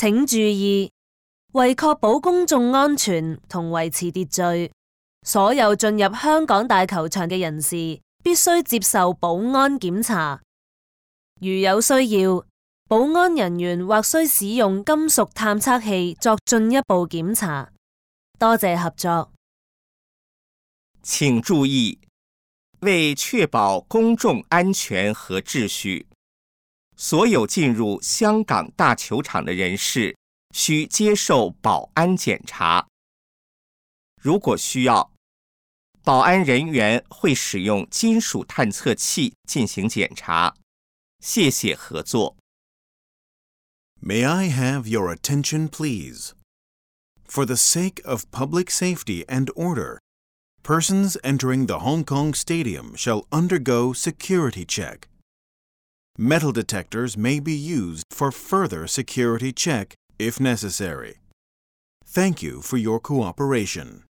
請注意，為確保公眾安全同維持秩序，所有進入香港大球場嘅人士必須接受保安檢查。如有需要，保安人員或須使用金屬探測器作進一步檢查。多謝合作。 請注意，為確保公眾安全和秩序，所有進入香港大球場的人士需接受保安檢查。如果需要，保安人員會使用金屬探測器進行檢查。謝謝合作。 May I have your attention, please? For the sake of public safety and order, persons entering the Hong Kong Stadium shall undergo security check. Metal detectors may be used for further security check if necessary. Thank you for your cooperation.